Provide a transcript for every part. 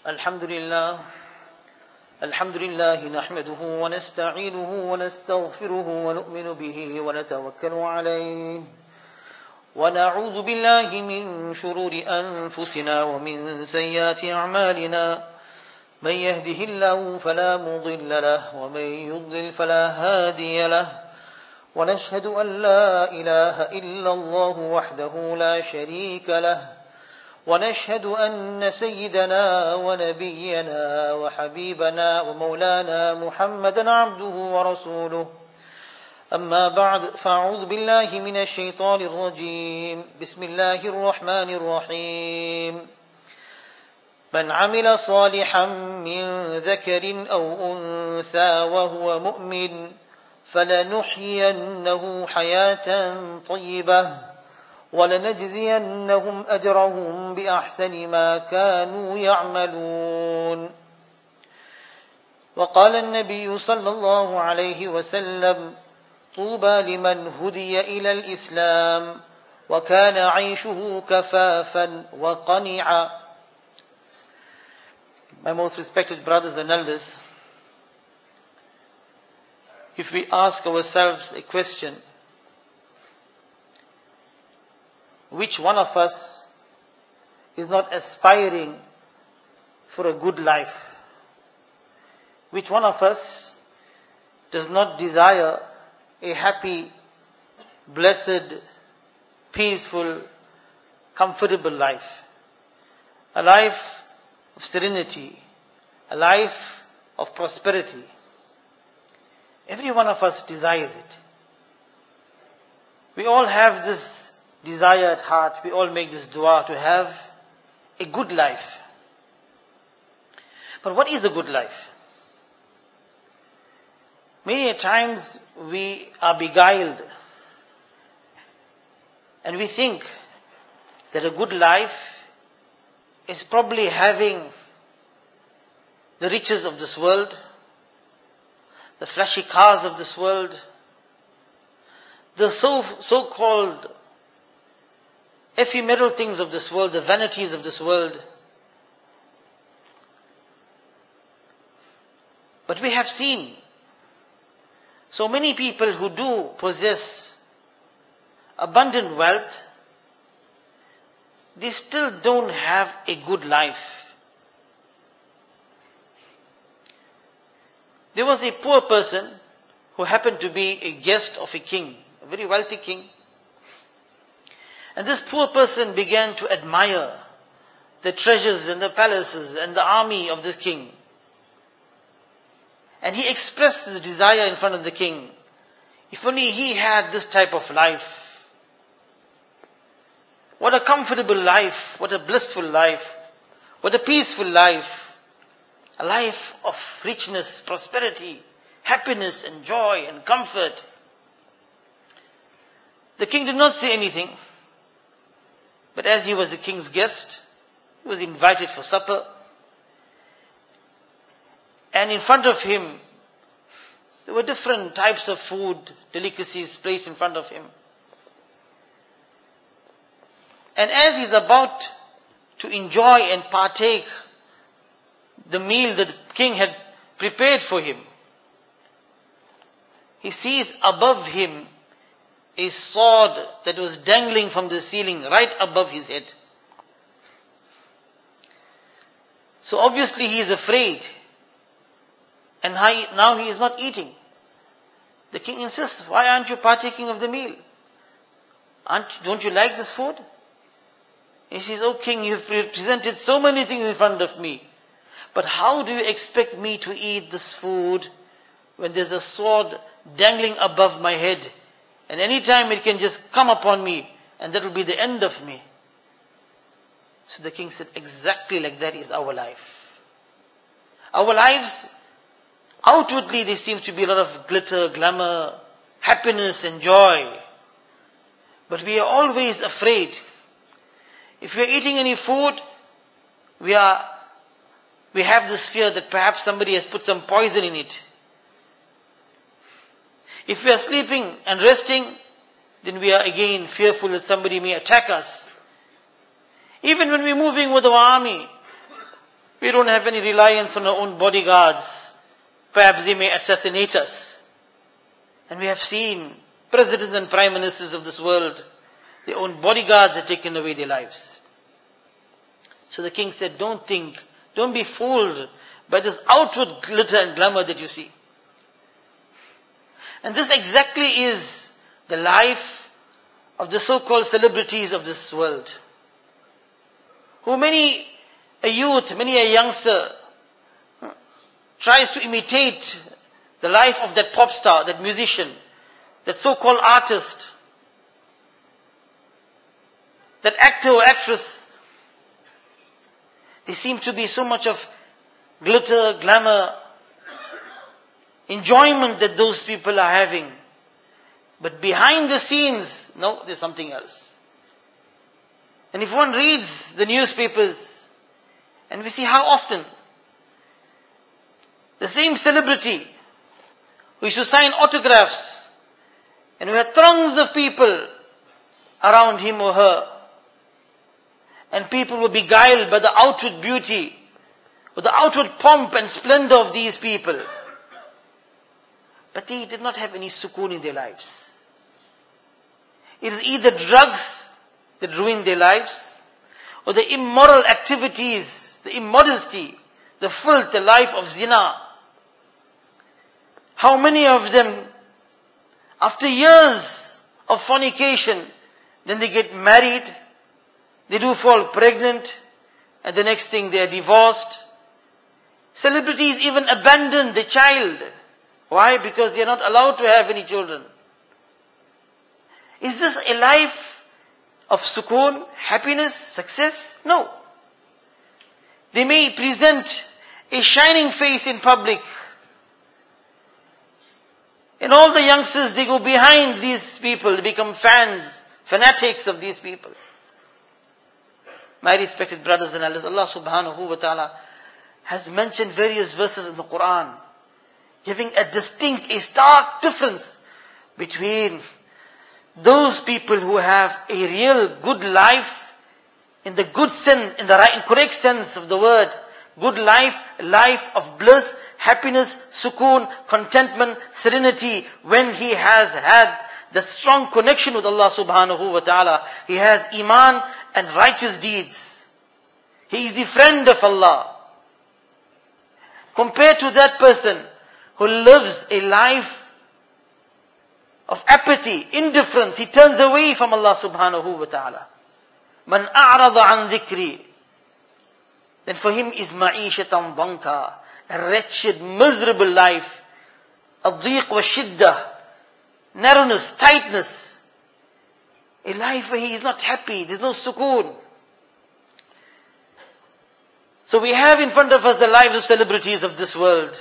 الحمد لله نحمده ونستعينه ونستغفره ونؤمن به ونتوكل عليه ونعوذ بالله من شرور أنفسنا ومن سيئات أعمالنا من يهده الله فلا مضل له ومن يضلل فلا هادي له ونشهد أن لا إله إلا الله وحده لا شريك له ونشهد أن سيدنا ونبينا وحبيبنا ومولانا محمدا عبده ورسوله أما بعد فأعوذ بالله من الشيطان الرجيم بسم الله الرحمن الرحيم من عمل صالحا من ذكر أو أنثى وهو مؤمن فلنحيينه حياة طيبة وَلَنَجْزِيَنَّهُمْ أَجْرَهُمْ بِأَحْسَنِ مَا كَانُوا يَعْمَلُونَ وقال النبي صلى الله عليه وسلم طوبى لمن هدي إلى الإسلام وكان عيشه كفافا وقنعا. My most respected brothers and elders, if we ask ourselves a question, which one of us is not aspiring for a good life? Which one of us does not desire a happy, blessed, peaceful, comfortable life? A life of serenity, a life of prosperity. Every one of us desires it. We all have this desire at heart. We all make this dua to have a good life. But what is a good life? Many a times we are beguiled and we think that a good life is probably having the riches of this world, the flashy cars of this world, the so-called ephemeral things of this world, the vanities of this world. But we have seen so many people who do possess abundant wealth, they still don't have a good life. There was a poor person who happened to be a guest of a king, a very wealthy king. And this poor person began to admire the treasures and the palaces and the army of this king. And he expressed his desire in front of the king. If only he had this type of life. What a comfortable life, what a blissful life, what a peaceful life. A life of richness, prosperity, happiness and joy and comfort. The king did not say anything. But as he was the king's guest, he was invited for supper. And in front of him, there were different types of food, delicacies placed in front of him. And as he's about to enjoy and partake the meal that the king had prepared for him, he sees above him a sword that was dangling from the ceiling right above his head. So obviously he is afraid. And now he is not eating. The king insists, why aren't you partaking of the meal? Don't you like this food? He says, oh king, you've presented so many things in front of me. But how do you expect me to eat this food when there's a sword dangling above my head? And any time it can just come upon me, and that will be the end of me. So the king said, exactly like that is our life. Our lives, outwardly there seems to be a lot of glitter, glamour, happiness and joy. But we are always afraid. If we are eating any food, we have this fear that perhaps somebody has put some poison in it. If we are sleeping and resting, then we are again fearful that somebody may attack us. Even when we're moving with our army, We don't have any reliance on our own bodyguards. Perhaps they may assassinate us. And we have seen presidents and prime ministers of this world, their own bodyguards have taken away their lives. So the king said, don't be fooled by this outward glitter and glamour that you see. And this exactly is the life of the so-called celebrities of this world. Who many a youth, many a youngster tries to imitate the life of that pop star, that musician, that so-called artist, that actor or actress. There seems to be so much of glitter, glamour, enjoyment that those people are having. But behind the scenes, no, there's something else. And if one reads the newspapers, and we see how often the same celebrity who used to sign autographs and who had throngs of people around him or her, and people were beguiled by the outward beauty, or the outward pomp and splendor of these people. But they did not have any sukoon in their lives. It is either drugs that ruin their lives, or the immoral activities, the immodesty, the filth, the life of zina. How many of them, after years of fornication, then they get married, they do fall pregnant, and the next thing they are divorced. Celebrities even abandon the child. Why? Because they are not allowed to have any children. Is this a life of sukoon, happiness, success? No. They may present a shining face in public. And all the youngsters, they go behind these people, they become fans, fanatics of these people. My respected brothers and elders, Allah subhanahu wa ta'ala has mentioned various verses in the Quran, giving a distinct, a stark difference between those people who have a real good life, in the good sense, in the right and correct sense of the word, good life, life of bliss, happiness, sukoon, contentment, serenity, when he has had the strong connection with Allah subhanahu wa ta'ala. He has iman and righteous deeds. He is the friend of Allah. Compared to that person who lives a life of apathy, indifference, he turns away from Allah subhanahu wa ta'ala. Man a'rada an dhikri, then for him is ma'ishatan dhanka, a wretched, miserable life. Ad-dhiq wa shiddah, narrowness, tightness. A life where he is not happy, there's no sukoon. So we have in front of us the lives of celebrities of this world.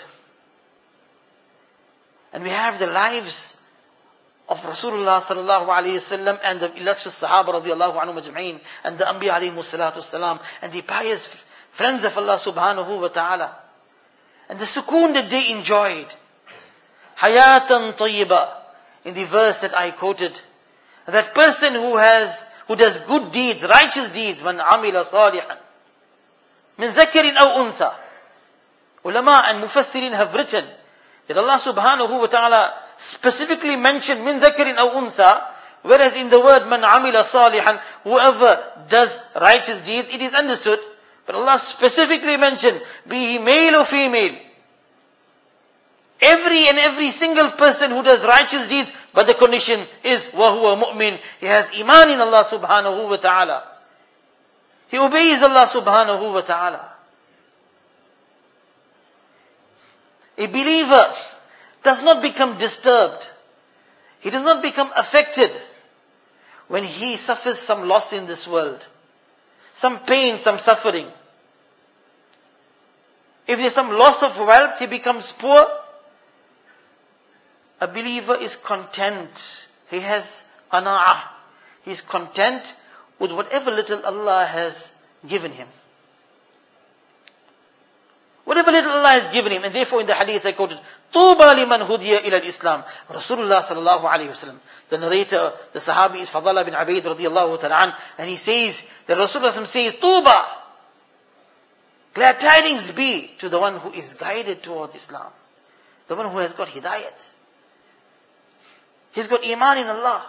And we have the lives of Rasulullah sallallahu alayhi wasallam and the illustrious Sahaba radiallahu anhum ajma'in and the Anbiya alayhi salatu wasalam and the pious friends of Allah subhanahu wa ta'ala. And the sukoon that they enjoyed. Hayatan tayyiba, in the verse that I quoted. That person who does good deeds, righteous deeds, man amila salihan, min dhakarin aw untha. Ulama and mufassirin have written that Allah subhanahu wa ta'ala specifically mentioned min dhakarin aw untha, whereas in the word man amila salihan, whoever does righteous deeds, it is understood. But Allah specifically mentioned, be he male or female. Every single person who does righteous deeds, but the condition is وَهُوَ مُؤْمِن. He has iman in Allah subhanahu wa ta'ala. He obeys Allah subhanahu wa ta'ala. A believer does not become disturbed. He does not become affected when he suffers some loss in this world. Some pain, some suffering. If there's some loss of wealth, he becomes poor. A believer is content. He has qana'ah. He is content with whatever little Allah has given him. Whatever little Allah has given him. And therefore in the hadith I quoted, طُوبَى لِمَنْ هُدِيَ إِلَى الْإِسْلَامِ. Rasulullah sallallahu alayhi wasallam, the narrator, the Sahabi is Fadala bin Abaid radiyallahu ta'ala an, and he says, the Rasulullah says, طُوبَى, Glad tidings be to the one who is guided towards Islam. The one who has got hidayat. He's got iman in Allah.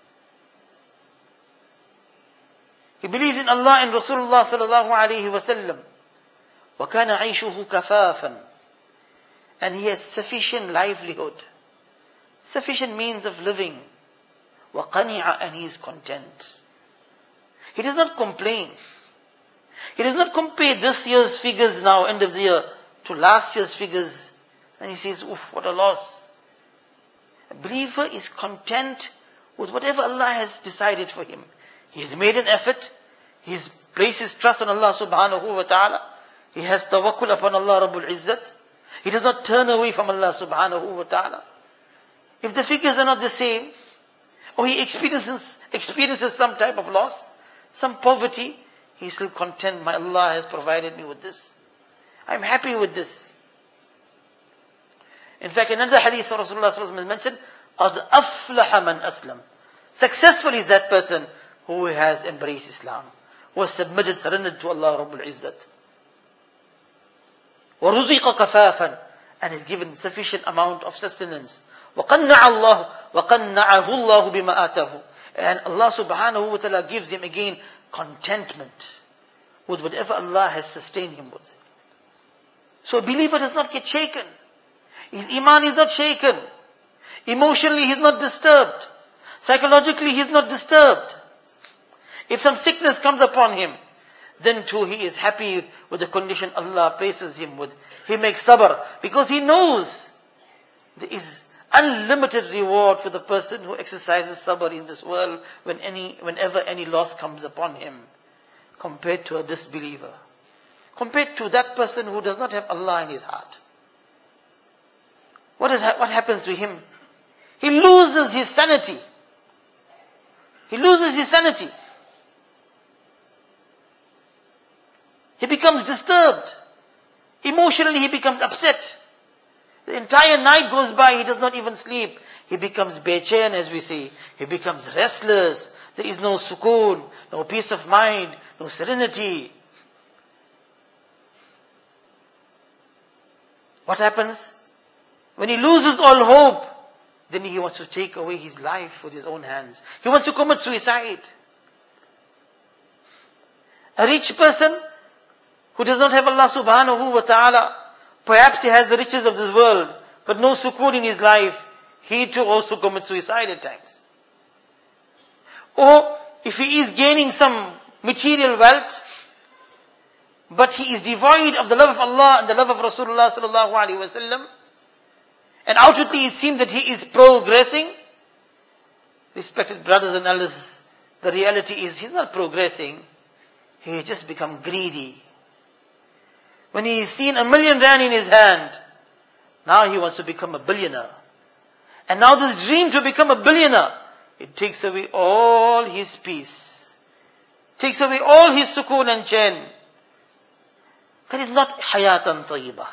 He believes in Allah and Rasulullah sallallahu alayhi wa sallam. وَكَانَ عَيْشُهُ كَفَافًا. And he has sufficient livelihood. Sufficient means of living. وَقَنِعَ. And he is content. He does not complain. He does not compare this year's figures now, end of the year, to last year's figures. And he says, oof, what a loss. A believer is content with whatever Allah has decided for him. He has made an effort. He has placed his trust on Allah subhanahu wa ta'ala. He has tawakkul upon Allah Rabbul Izzat. He does not turn away from Allah subhanahu wa ta'ala. If the figures are not the same, or he experiences some type of loss, some poverty, he is still content. My Allah has provided me with this. I'm happy with this. In fact, another hadith of Rasulullah sallallahu alaihi wasallam mentioned, قَدْ أَفْلَحَ مَنْ أَسْلَمَ. Successful is that person who has embraced Islam, who has submitted, surrendered to Allah Rabbul Izzat. وَرُزِقَ كَفَافًا. And is given sufficient amount of sustenance. وَقَنَّعَهُ اللَّهُ بِمَا آتَاهُ. And Allah subhanahu wa ta'ala gives him again contentment with whatever Allah has sustained him with. So a believer does not get shaken. His iman is not shaken. Emotionally he's not disturbed. Psychologically he's not disturbed. If some sickness comes upon him, then too he is happy with the condition Allah places him with. He makes sabr because he knows there is unlimited reward for the person who exercises sabr in this world whenever any loss comes upon him, compared to a disbeliever, compared to that person who does not have Allah in his heart. What happens to him? He loses his sanity. He loses his sanity. He becomes disturbed. Emotionally he becomes upset. The entire night goes by, he does not even sleep. He becomes bechain, as we say. He becomes restless. There is no sukoon, no peace of mind, no serenity. What happens? When he loses all hope, then he wants to take away his life with his own hands. He wants to commit suicide. A rich person who does not have Allah subhanahu wa ta'ala, perhaps he has the riches of this world, but no sukoon in his life, he too also commits suicide at times. Or if he is gaining some material wealth, but he is devoid of the love of Allah and the love of Rasulullah sallallahu alaihi wasallam, and outwardly it seems that he is progressing, respected brothers and elders, the reality is he's not progressing, he has just become greedy. When he has seen R1 million in his hand, now he wants to become a billionaire. And now this dream to become a billionaire, it takes away all his peace. Takes away all his sukoon and chain. That is not hayatan tayyibah.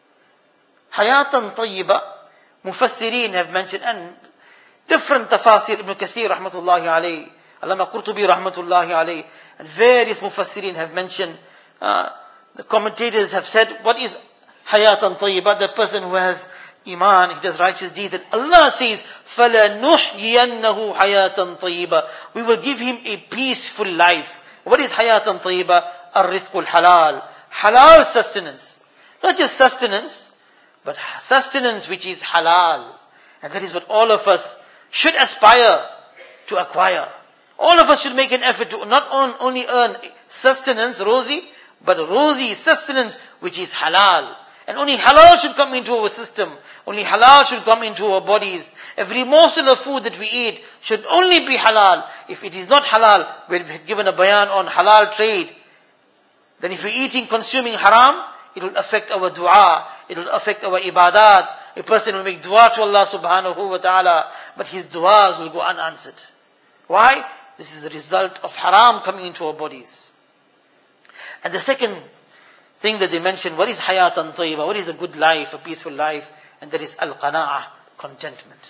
Hayatan tayyibah, Mufassirin have mentioned, and different tafasir, Ibn Kathir rahmatullahi alayhi, Allama Qurtubi rahmatullahi alayhi, and various Mufassirin have mentioned, the commentators have said, what is hayatan tayyibah? The person who has iman, he does righteous deeds, and Allah says, فَلَنُحْيِيَنَّهُ حَيَاتًا طَيِّبًا. We will give him a peaceful life. What is hayatan tayyibah? Ar-rizqul halal. Halal sustenance. Not just sustenance, but sustenance which is halal. And that is what all of us should aspire to acquire. All of us should make an effort to not only earn sustenance, rosy, but rosy sustenance which is halal. And only halal should come into our system. Only halal should come into our bodies. Every morsel of food that we eat should only be halal. If it is not halal, we've given a bayan on halal trade. Then if we're eating, consuming haram, it will affect our dua. It will affect our ibadat. A person will make dua to Allah subhanahu wa ta'ala, but his duas will go unanswered. Why? This is the result of haram coming into our bodies. And the second thing that they mentioned, what is hayatan tayyibah? What is a good life, a peaceful life? And that is al-qana'ah, contentment.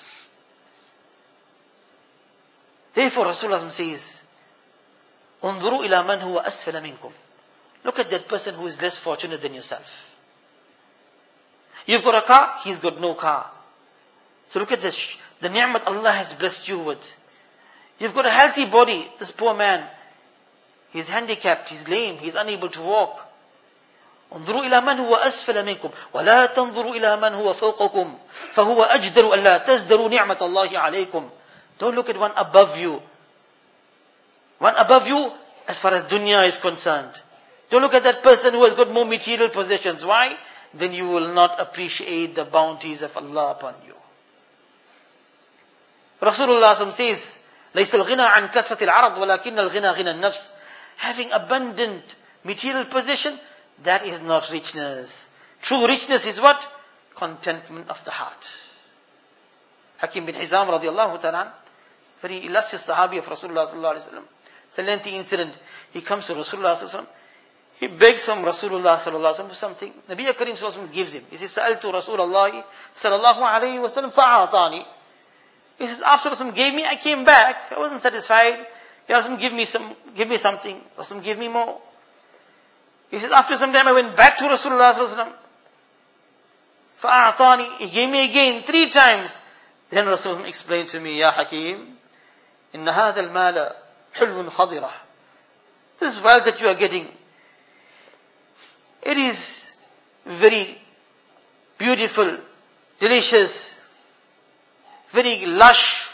Therefore Rasulullah says, انظروا إلى من هو أسفل منكم. Look at that person who is less fortunate than yourself. You've got a car, he's got no car. So look at this, the ni'mat Allah has blessed you with. You've got a healthy body, this poor man, he's handicapped, he's lame, he's unable to walk. انظروا إلى من هو أسفل منكم ولا تنظروا إلى من هو فوقكم فهو أجدر ألا تزدروا نعمة الله عليكم. Don't look at one above you. One above you as far as dunya is concerned. Don't look at that person who has got more material possessions. Why? Then you will not appreciate the bounties of Allah upon you. Rasulullah says, ليس الغنى عن كثرة العرض ولكن الغنى غنى النفس. Having abundant material possession, that is not richness. True richness is what? Contentment of the heart. Hakim bin Hizam radiallahu ta'ala, very illustrious sahabi of Rasulullah sallallahu alayhi wa sallam. It's a lengthy incident. He comes to Rasulullah sallallahu alayhi wa sallam. He begs from Rasulullah sallallahu alayhi wa sallam for something. Nabi Karim sallallahu alayhi wa sallam gives him. He says, Sa'altu Rasulullah sallallahu alayhi wa sallam fa'atani. He says, after Rasulullah gave me, I came back. I wasn't satisfied. Ya Rasulullah, give me something. Rasulullah, give me more. He says, after some time I went back to Rasulullah sallallahu alayhi wa sallam. فَأَعْطَانِ. He gave me again 3 times. Then Rasulullah explained to me, Ya Hakim, إِنَّ هَذَا الْمَالَ حُلْوٌ خَضِرَةٌ. This wealth that you are getting, it is very beautiful, delicious, very lush.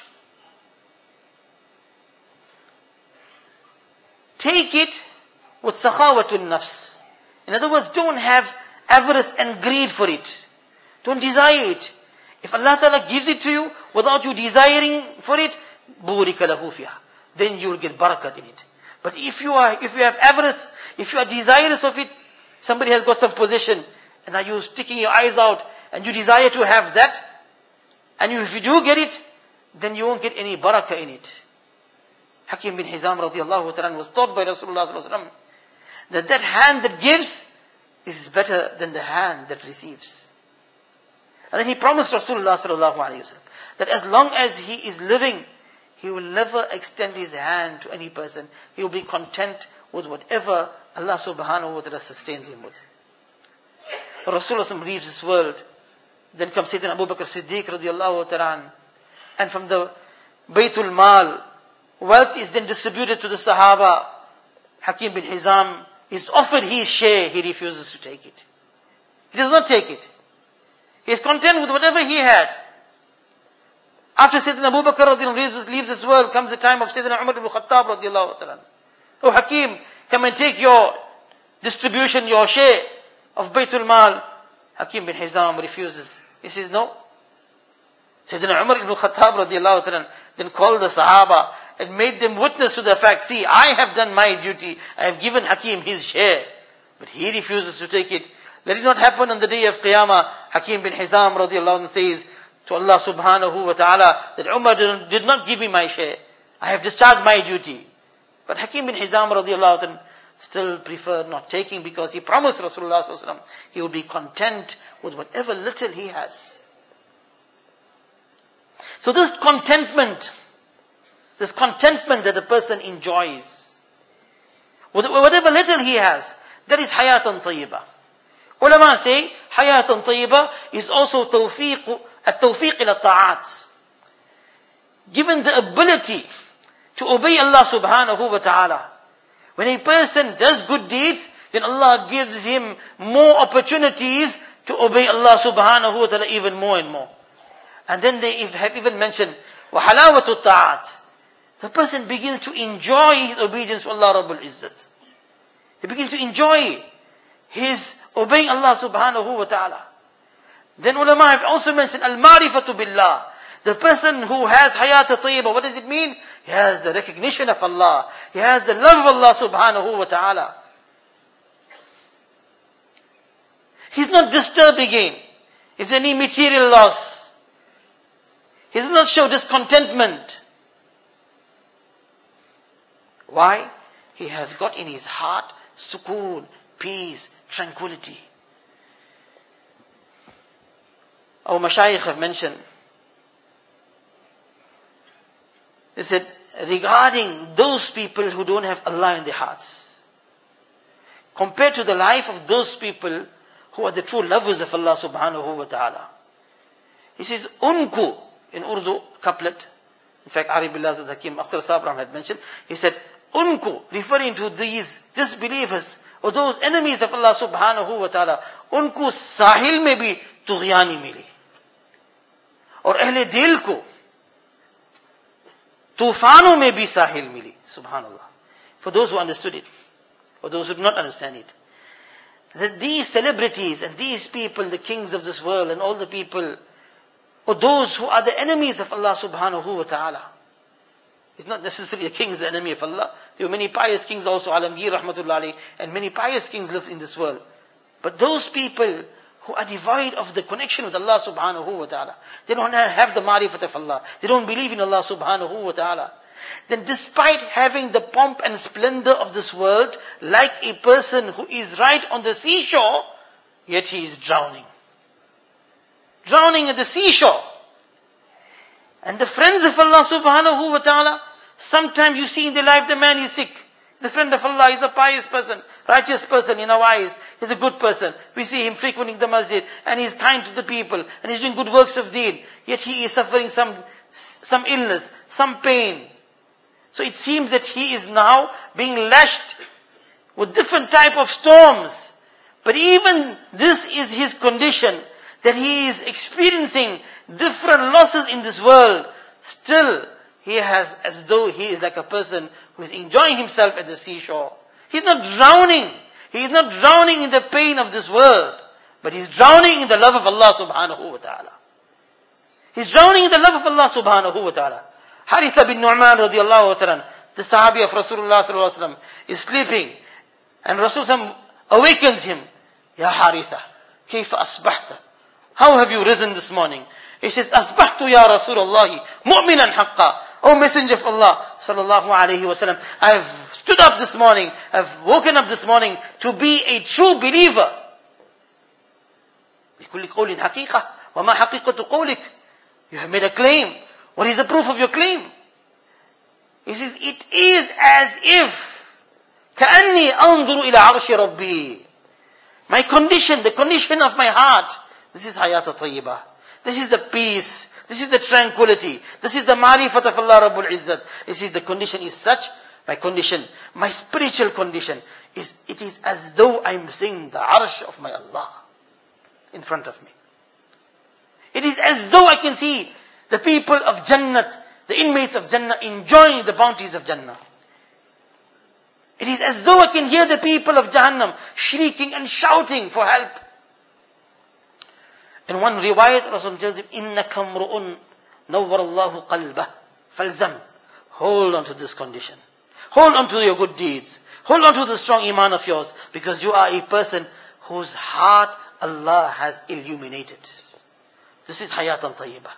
Take it with sakhawatul nafs. In other words, don't have avarice and greed for it. Don't desire it. If Allah Ta'ala gives it to you without you desiring for it, burika lahu fiha. Then you will get barakat in it. But if you have avarice, if you are desirous of it, somebody has got some possession, and are you sticking your eyes out, and you desire to have that, and if you do get it, then you won't get any barakah in it. Hakim bin Hizam radiallahu ta'ala was taught by Rasulullah sallallahu alaihi wasallam that hand that gives is better than the hand that receives. And then he promised Rasulullah sallallahu alaihi wasallam that as long as he is living, he will never extend his hand to any person. He will be content with whatever Allah subhanahu wa ta'ala sustains him with. When Rasulullah leaves this world, then comes Sayyidina Abu Bakr Siddiq radiallahu ta'ala, and from the Baytul Mal, wealth is then distributed to the Sahaba. Hakim bin Hizam is offered his share, he refuses to take it. He does not take it. He is content with whatever he had. After Sayyidina Abu Bakr radiallahu leaves this world, comes the time of Sayyidina Umar ibn Khattab radiallahu ta'ala. Oh Hakim, come and take your distribution, your share of Baytul Mal. Hakim bin Hizam refuses. He says, no. Sayyidina Umar ibn Khattab radiallahu ta'ala then called the Sahaba and made them witness to the fact, see, I have done my duty. I have given Hakim his share. But he refuses to take it. Let it not happen on the day of Qiyamah. Hakim bin Hizam radiallahu anhu says to Allah subhanahu wa ta'ala that Umar did not give me my share. I have discharged my duty. But Hakim bin Hizam radiallahu anhu still preferred not taking, because he promised Rasulullah sallallahu alaihi wasallam he will be content with whatever little he has. So this contentment that a person enjoys, whatever little he has, that is hayatan tayyibah. Ulama say, hayatan tayyibah is also at-tawfiq ila ta'at. Given the ability to obey Allah subhanahu wa ta'ala. When a person does good deeds, then Allah gives him more opportunities to obey Allah subhanahu wa ta'ala even more and more. And then they have even mentioned, وَحَلَاوَةُ الطَّاعَةِ. The person begins to enjoy his obedience to Allah Rabbul Izzat. He begins to enjoy his obeying Allah subhanahu wa ta'ala. Then ulama have also mentioned, al-ma'rifatu billah. The person who has hayat tayyibah, what does it mean? He has the recognition of Allah. He has the love of Allah subhanahu wa ta'ala. He's not disturbed again if there's any material loss. He does not show discontentment. Why? He has got in his heart sukoon, peace, tranquility. Our mashayikh have mentioned, they said, regarding those people who don't have Allah in their hearts, compared to the life of those people who are the true lovers of Allah subhanahu wa ta'ala. He says, Unku, in Urdu couplet. In fact, Ari Billah Zad Hakim Akhtar Sabram had mentioned, he said, Unku, referring to these disbelievers, or those enemies of Allah subhanahu wa ta'ala, Unku sahil mein bhi tughyani mili. Aur ahle dil ko, tufano mein bhi sahil mili. Subhanallah. For those who understood it, or those who did not understand it. That these celebrities and these people, the kings of this world and all the people, or those who are the enemies of Allah subhanahu wa ta'ala. It's not necessarily a king is the enemy of Allah. There were many pious kings also, Alamgir rahmatullah alayhi, and many pious kings lived in this world. But those people who are devoid of the connection with Allah subhanahu wa ta'ala, they don't have the marifat of Allah, they don't believe in Allah subhanahu wa ta'ala, then despite having the pomp and splendor of this world, like a person who is right on the seashore, yet he is drowning. Drowning at the seashore. And the friends of Allah subhanahu wa ta'ala, sometimes you see in their life the man is sick. He's a friend of Allah, he's a pious person, righteous person in our eyes, he's a good person. We see him frequenting the masjid, and he's kind to the people, and he's doing good works of deen. Yet he is suffering some illness, some pain. So it seems that he is now being lashed with different type of storms. But even this is his condition, that he is experiencing different losses in this world. Still, he has, as though he is like a person who is enjoying himself at the seashore. He's not drowning. He is not drowning in the pain of this world, but he's drowning in the love of Allah subhanahu wa ta'ala. He's drowning in the love of Allah subhanahu wa ta'ala. Haritha bin Nu'man radiallahu ta'ala, the Sahabi of Rasulullah sallallahu alaihi wasallam, is sleeping, and Rasulullah awakens him. Ya Haritha, kayfa asbahta? How have you risen this morning? He says, Asbahtu ya Rasulullah, mu'minan haqqa. O Messenger of Allah sallallahu alaihi wasallam, I have stood up this morning, I've woken up this morning to be a true believer. لكل قول حقيقة وما حقيقة قولك. You have made a claim. What is the proof of your claim? He says, it is as if كأني أنظر إلى عرش ربي. My condition, the condition of my heart, this is hayat tayyibah. This is the peace. This is the tranquility. This is the marifat of Allah Rabbul Izzat. This is the condition is such, my condition, my spiritual condition, it is as though I'm seeing the arsh of my Allah in front of me. It is as though I can see the people of Jannat, the inmates of Jannah enjoying the bounties of Jannah. It is as though I can hear the people of Jahannam shrieking and shouting for help. In one riwayat, Rasul tells him, إِنَّكَ امْرُؤٌ نَوَّرَ اللَّهُ قَلْبَهُ فَالْزَمْ. Hold on to this condition. Hold on to your good deeds. Hold on to the strong iman of yours, because you are a person whose heart Allah has illuminated. This is hayatan tayyibah.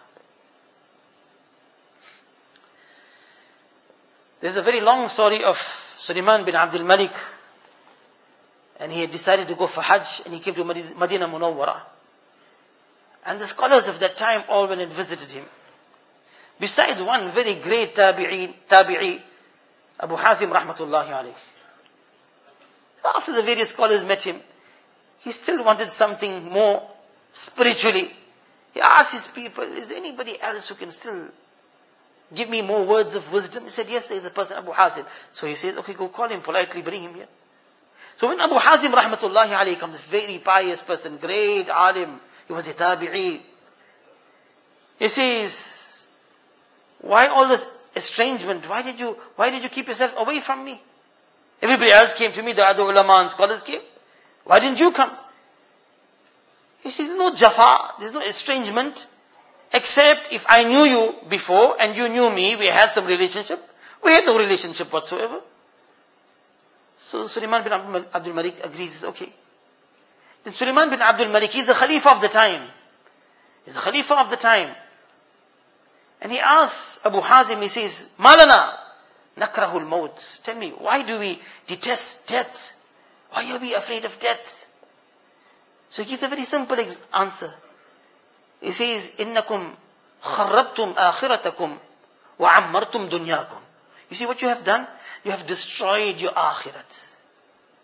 There's a very long story of Sulaiman bin Abdul Malik, and he had decided to go for Hajj, and he came to Madinah Munawwara. And the scholars of that time all went and visited him. Besides one very great tabi'i, Abu Hazim rahmatullahi alayhi. So after the various scholars met him, he still wanted something more spiritually. He asked his people, is there anybody else who can still give me more words of wisdom? He said, yes, there is a person, Abu Hazim. So he says, okay, go call him politely, bring him here. So when Abu Hazim rahmatullahi alayhi comes, a very pious person, great alim, he was a tabi'i. He says, why all this estrangement? Why did you keep yourself away from me? Everybody else came to me, the other ulama and scholars came. Why didn't you come? He says, there's no jafa, there's no estrangement, except if I knew you before and you knew me, we had some relationship. We had no relationship whatsoever. So Sulaiman bin Abdul Malik agrees, says, okay. Then Sulaiman bin Abdul Malik, he's a Khalifa of the time. He's a Khalifa of the time. And he asks Abu Hazim, he says, Malana, nakrahul maut. Tell me, why do we detest death? Why are we afraid of death? So he gives a very simple answer. He says, Innakum kharrabtum akhiratakum wa ammartum dunyakum. You see what you have done? You have destroyed your akhirat.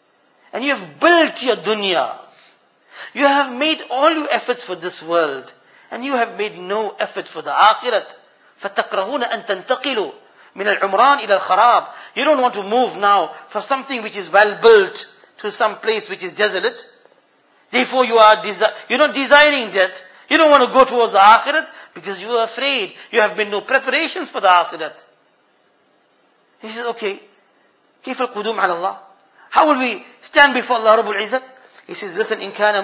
and you have built your dunya. You have made all your efforts for this world, and you have made no effort for the akhirat. فَتَكْرَهُونَ أَن تَنْتَقِلُوا مِنَ الْعُمْرَانِ إِلَى الْخَرَابِ. You don't want to move now from something which is well built to some place which is desolate. Therefore you're not desiring death. You don't want to go towards the akhirat because you are afraid. You have made no preparations for the akhirat. He says, okay, كيف القدوم على الله? How will we stand before Allah Rabbul Izzat? He says, listen, إن كان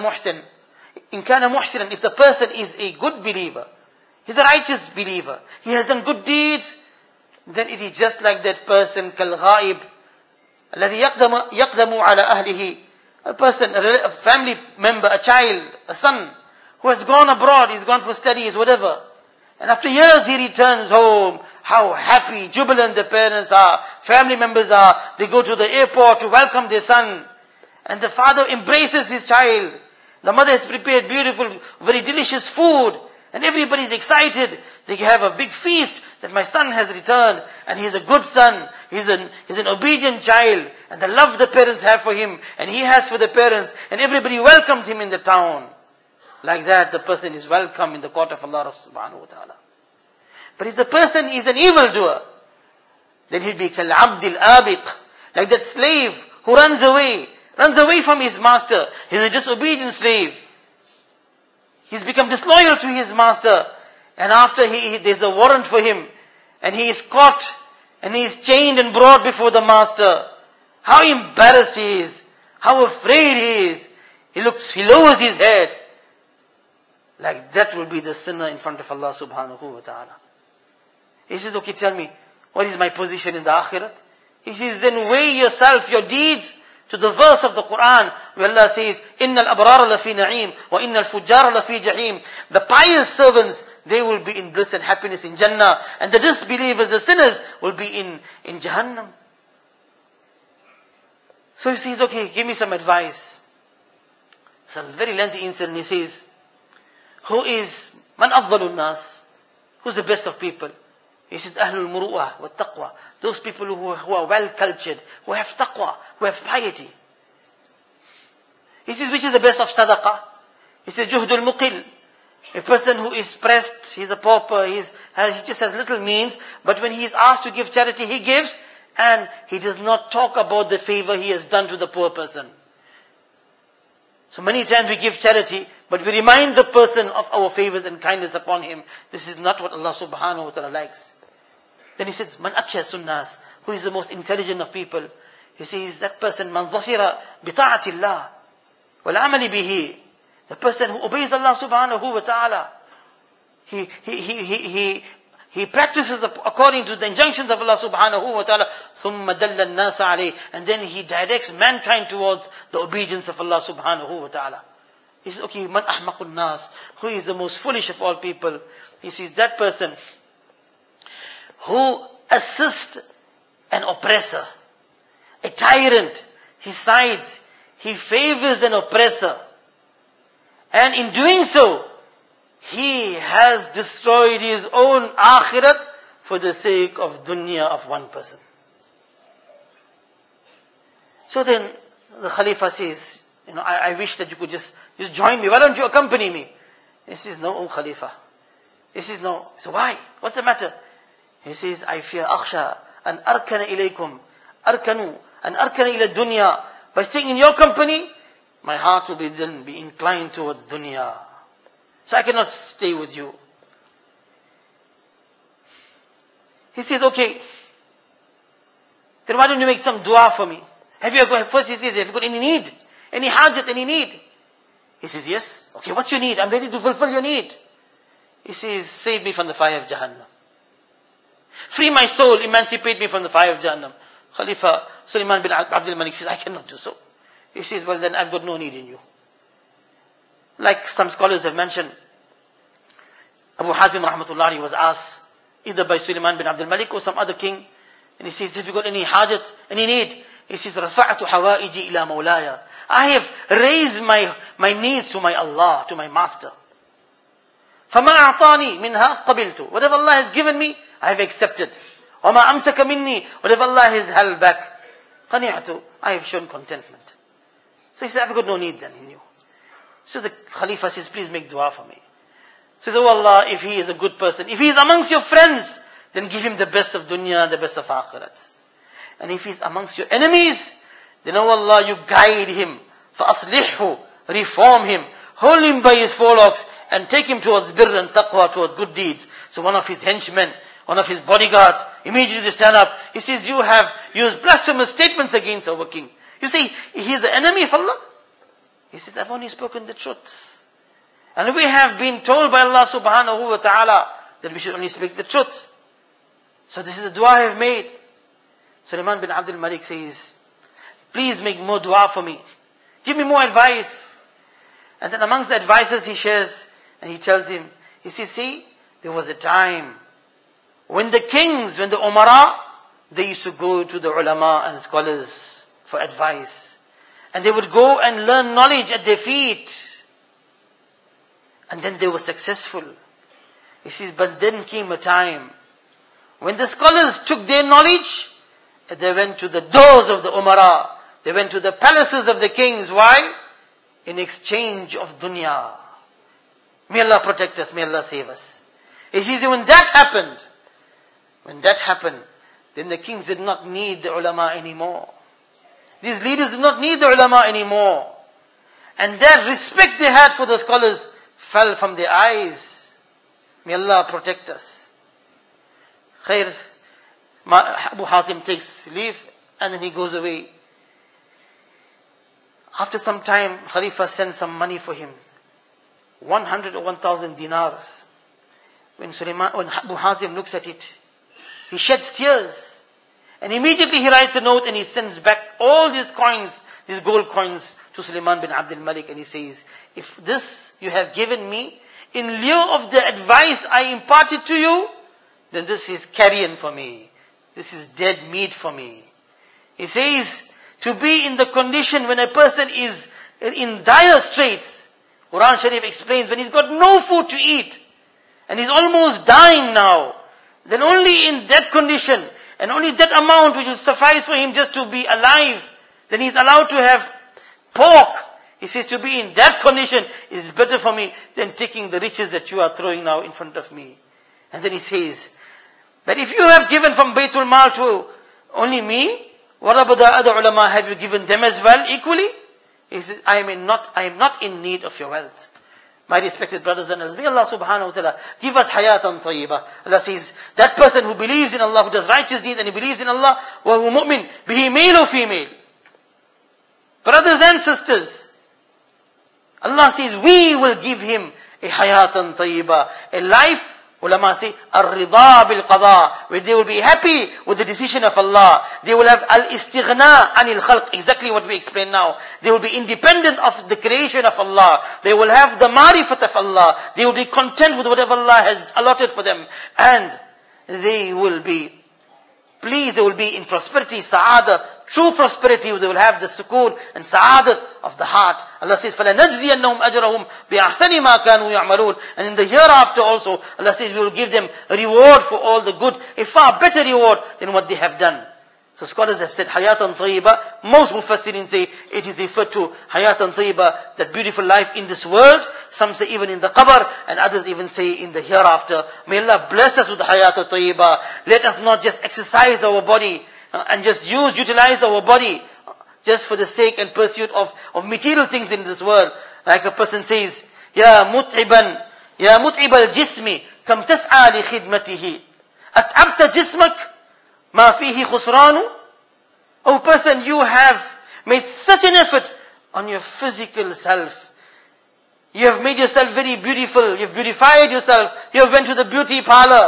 محسنا, if the person is a good believer, he's a righteous believer, he has done good deeds, then it is just like that person, كالغائب الذي يقدم على أهله. A person, a family member, a child, a son, who has gone abroad, he's gone for studies, whatever. And after years he returns home. How happy, jubilant the parents are, family members are. They go to the airport to welcome their son. And the father embraces his child. The mother has prepared beautiful, very delicious food. And everybody is excited. They have a big feast that my son has returned. And he's a good son. He's an obedient child. And the love the parents have for him, and he has for the parents. And everybody welcomes him in the town. Like that, the person is welcome in the court of Allah subhanahu wa ta'ala. But if the person is an evildoer, then he'll be kal-abdil abiq, like that slave who runs away from his master. He's a disobedient slave. He's become disloyal to his master. And after there's a warrant for him, and he is caught, and he is chained and brought before the master. How embarrassed he is. How afraid he is. He lowers his head. Like that will be the sinner in front of Allah subhanahu wa ta'ala. He says, okay, tell me, what is my position in the akhirat? He says, then weigh yourself, your deeds, to the verse of the Quran, where Allah says, إِنَّ الْأَبْرَارَ لَفِي نَعِيمٍ وَإِنَّ الْفُجَّارَ لَفِي جَحِيمٍ. The pious servants, they will be in bliss and happiness in Jannah, and the disbelievers, the sinners, will be in Jahannam. So he says, okay, give me some advice. It's a very lengthy incident. He says, who is man afdalun nas? Who's the best of people? He says, ahlul muru'ah wa taqwa. Those people who are well cultured, who have taqwa, who have piety. He says, which is the best of sadaqah? He says, juhdul muqil. A person who is pressed, he's a pauper, he just has little means, but when he is asked to give charity, he gives, and he does not talk about the favor he has done to the poor person. So many times we give charity, but we remind the person of our favors and kindness upon him. This is not what Allah subhanahu wa ta'ala likes. Then he says, man aksha sunnas, who is the most intelligent of people? He says, that person, man dhafira bita'atillah, wal amali bihi. The person who obeys Allah subhanahu wa ta'ala. He practices according to the injunctions of Allah subhanahu wa ta'ala. ثُمَّ دَلَّ النَّاسَ عَلَيْهِ. And then he directs mankind towards the obedience of Allah subhanahu wa ta'ala. He says, okay, man ahmaqun nas, who is the most foolish of all people? He says, that person who assists an oppressor, a tyrant, he sides, he favors an oppressor. And in doing so, he has destroyed his own akhirat for the sake of dunya of one person. So then the Khalifa says, I wish that you could just join me. Why don't you accompany me? He says, no, O Khalifa. He says, no. So why? What's the matter? He says, I fear akhsha an arkana ilaykum. An arkana ila dunya. By staying in your company, my heart will then be inclined towards dunya. So I cannot stay with you. He says, okay, then why don't you make some dua for me? First he says, have you got any need? Any hajat, any need? He says, yes. Okay, what's your need? I'm ready to fulfill your need. He says, save me from the fire of Jahannam. Free my soul, emancipate me from the fire of Jahannam. Khalifa Sulaiman bin Abdul Malik says, I cannot do so. He says, well then I've got no need in you. Like some scholars have mentioned, Abu Hazim rahmatullahi was asked either by Sulaiman bin Abdul Malik or some other king, and he says, have you got any hajat, any need? He says, رَفَعْتُ حَوَائِجِ إِلَى مَوْلَايَ. I have raised my needs to my Allah, to my master. فَمَا أَعْطَانِي مِنْهَا قَبِلْتُ. Whatever Allah has given me, I have accepted. وَمَا أَمْسَكَ مِنِّي. Whatever Allah has held back, قَنِعْتُ. I have shown contentment. So he said, I've got no need then. He knew. So the Khalifa says, please make dua for me. So he said, oh Allah, if he is a good person, if he is amongst your friends, then give him the best of dunya, the best of akhirat. And if he is amongst your enemies, then oh Allah, you guide him. فَأَصْلِحْهُ, reform him. Hold him by his forelocks and take him towards birr and taqwa, towards good deeds. So one of his henchmen, one of his bodyguards, immediately they stand up. He says, you have used blasphemous statements against our king. You say, he is the enemy of Allah? He says, I've only spoken the truth. And we have been told by Allah subhanahu wa ta'ala that we should only speak the truth. So this is the dua I have made. Sulaiman bin Abdul Malik says, please make more dua for me. Give me more advice. And then amongst the advices he shares, and he tells him, he says, see, there was a time when the kings, when the umara, they used to go to the ulama and scholars for advice. And they would go and learn knowledge at their feet. And then they were successful. He says, but then came a time when the scholars took their knowledge, and they went to the doors of the umara. They went to the palaces of the kings. Why? In exchange of dunya. May Allah protect us. May Allah save us. He says, when that happened, then the kings did not need the ulama anymore. These leaders did not need the ulama anymore. And that respect they had for the scholars fell from their eyes. May Allah protect us. Khair, Abu Hazim takes leave and then he goes away. After some time, Khalifa sends some money for him. 100 or 1,000 dinars. When Abu Hazim looks at it, he sheds tears. And immediately he writes a note and he sends back all these coins, these gold coins, to Sulaiman bin Abdul Malik. And he says, if this you have given me, in lieu of the advice I imparted to you, then this is carrion for me. This is dead meat for me. He says, to be in the condition when a person is in dire straits, Quran Sharif explains, when he's got no food to eat, and he's almost dying now, then only in that condition, and only that amount which will suffice for him just to be alive, then he's allowed to have pork. He says, to be in that condition is better for me than taking the riches that you are throwing now in front of me. And then he says, that if you have given from Baytul Mal to only me, what about the other ulama? Have you given them as well equally? He says, I am not in need of your wealth. My respected brothers and sisters, may Allah subhanahu wa ta'ala give us hayatan tayyibah. Allah says, that person who believes in Allah, who does righteous deeds and he believes in Allah, wa huwa mu'min, be he male or female. Brothers and sisters, Allah says, we will give him a hayatan tayyibah, a life, ulama say, ar-ridha bil-qadha, where they will be happy with the decision of Allah. They will have al-istighna anil khalq, exactly what we explained now. They will be independent of the creation of Allah. They will have the marifat of Allah. They will be content with whatever Allah has allotted for them. And they will be pleased, they will be in prosperity, sa'adah, true prosperity. They will have the sukoon and sa'adat of the heart. Allah says, فَلَنَجْزِيَنَّهُمْ أَجْرَهُمْ بِأَحْسَنِ مَا كَانُوا يَعْمَلُونَ. And in the hereafter also, Allah says, we will give them a reward for all the good, a far better reward than what they have done. So scholars have said, hayatan tayyibah. Most mufassirin say, it is referred to hayatan tayyibah, that beautiful life in this world. Some say even in the qabr, and others even say in the hereafter. May Allah bless us with the hayatan tayyibah. Let us not just exercise our body, and just utilize our body, just for the sake and pursuit of material things in this world. Like a person says, Ya mut'iban, Ya mut'ibal jismi, kam tas'a li khidmatihi. At'abta jismak, ma fihi khusranu. Oh person, you have made such an effort on your physical self. You have made yourself very beautiful. You have beautified yourself. You have went to the beauty parlor.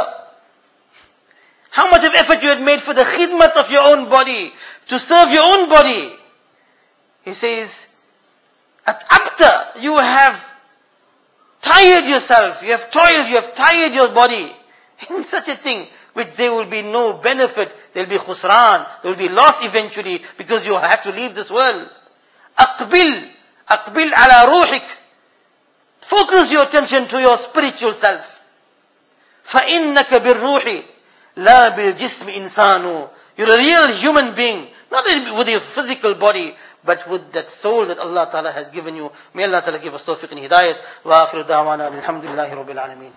How much of effort you had made for the khidmat of your own body, to serve your own body. He says, at abta, you have tired yourself, you have toiled, you have tired your body in such a thing which there will be no benefit, there will be khusran, there will be loss eventually because you have to leave this world. Aqbil ala ruhik. Focus your attention to your spiritual self. فَإِنَّكَ بِالرُّوحِ لَا بِالْجِسْمِ إِنسَانُ. You're a real human being, not with your physical body, but with that soul that Allah Ta'ala has given you. May Allah Ta'ala give us tawfiq and hidayat. Wa akhiru da'wana alhamdulillahi rabbil alameen.